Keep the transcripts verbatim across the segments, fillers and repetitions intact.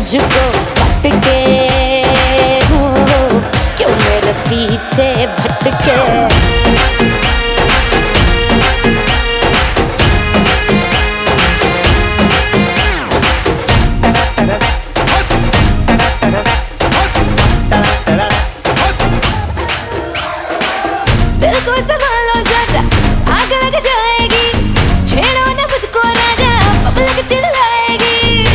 तुझको भटके हो, क्यों मेरे पीछे भटके। दिल को संभालो जरा, आग लग जाएगी, छेड़ो ना मुझको राजा, पब्लिक चिल्लाएगी।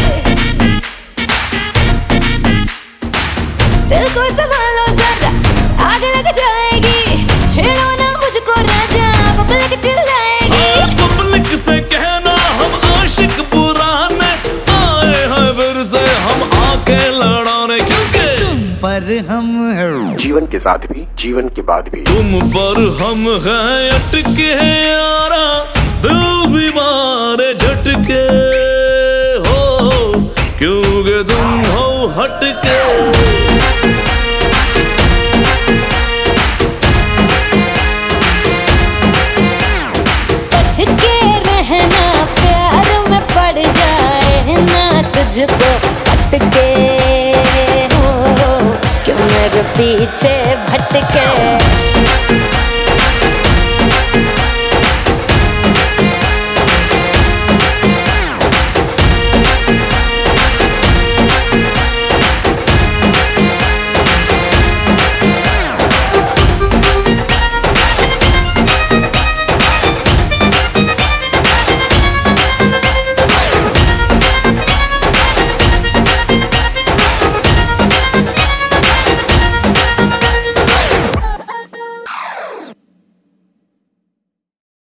दिल को संभालो जरा, आग लग जाएगी, छेड़ो ना मुझको राजा, पब्लिक चिल्लाएगी। पब्लिक से कहना हम आशिक पुराने आए हैं, फिर से हम आके लड़ाने, क्योंकि तुम पर हम हैं जीवन के साथ भी जीवन के बाद भी, तुम पर हम हैं अटके यारा, दिल भी मारे झटके हो, क्योंकि तुम हो हटके। बच के रहना, प्यार में पड़ जाए ना तुझको भटके हो, क्यों मेरे पीछे भटके।